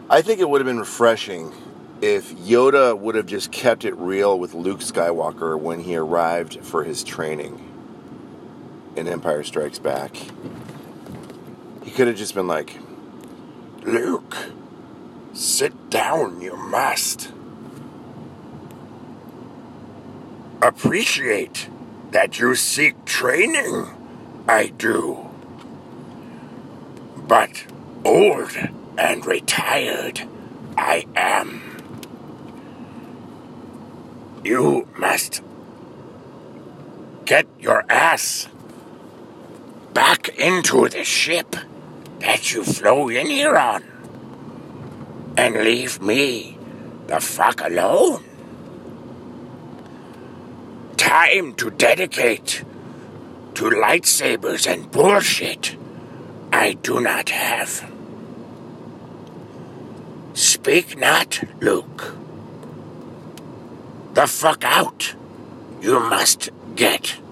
I think it would have been refreshing if Yoda would have just kept it real with Luke Skywalker when he arrived for his training in Empire Strikes Back. He could have just been like, Luke, sit down, you must. Appreciate that you seek training, I do. But old and retired I am. You must get your ass back into the ship that you flew in here on and leave me the fuck alone. Time to dedicate to lightsabers and bullshit I do not have. Speak not, Luke. The fuck out. You must get